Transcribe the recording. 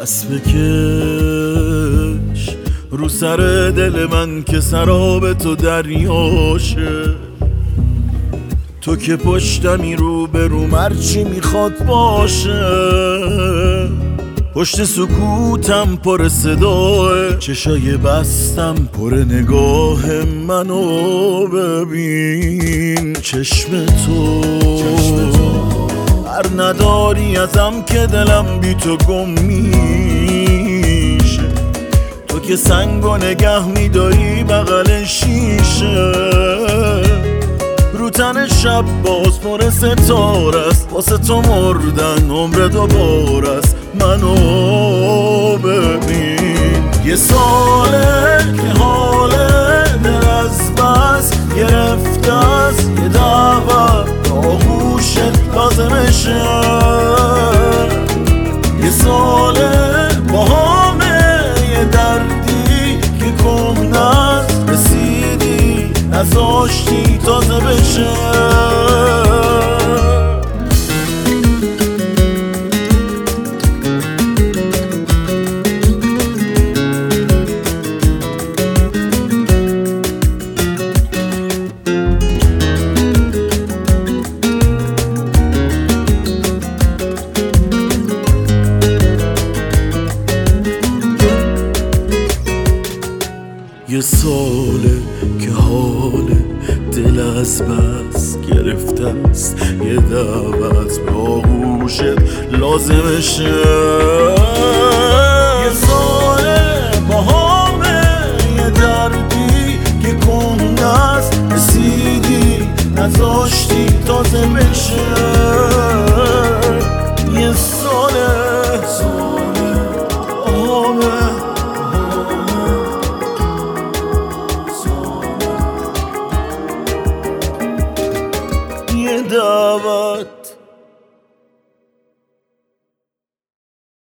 دست بکش رو سر دل من که سراب تو دریاشه. تو که پشتمی رو به رو مرچی میخواد باشه. پشت سکوتم پر صداه، چشای بستم پر نگاه منو ببین. چشم تو هر نداری ازم که دلم بی تو گم میشه. تو که سنگو نگه میداری بغل شیشه. رو تن شب باز پر ستاره است، واسه تو مردن عمر دوباره است. منو ببین یه ساله که حال دل از بس گرفته است. یه دعوت آغوشت لازمشه. یه ساله با همه یه دردی که کهنه است. رسیدی نذاشتی تازه بشه. یه ساله که حال دل از بس گرفته است. یه دعوت به آغوشت لازمشه. یه ساله با همه یه دردی که کهنه است. رسیدی نذاشتی تازه بشه. یه ساله یه دعوت